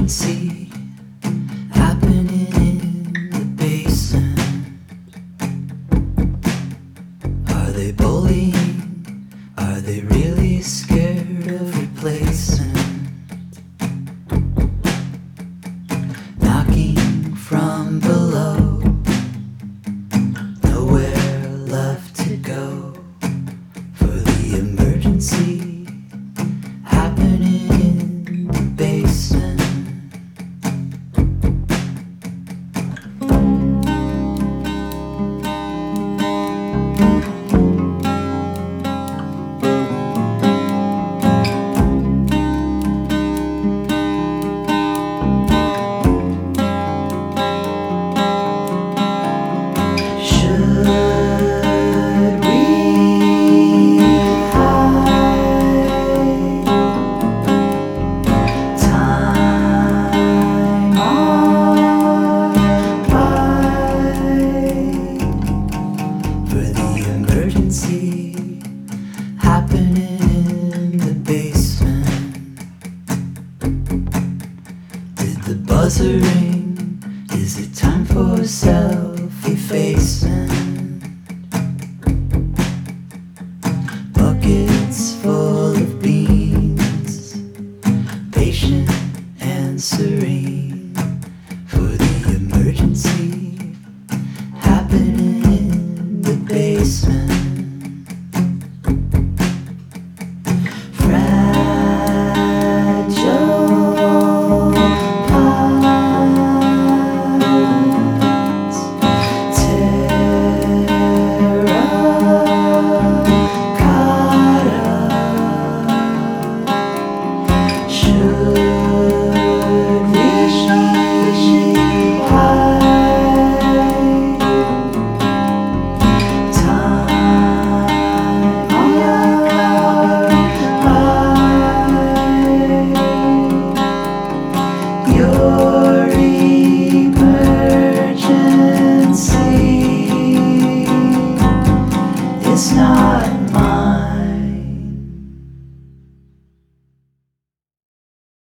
emergency happening in the basement? Are they bullying? Are they really scared of replacement? Knocking from below, nowhere left to go for the emergency happening in the basement. Should we hide time on for the emergency happening in the basement? Did the buzzer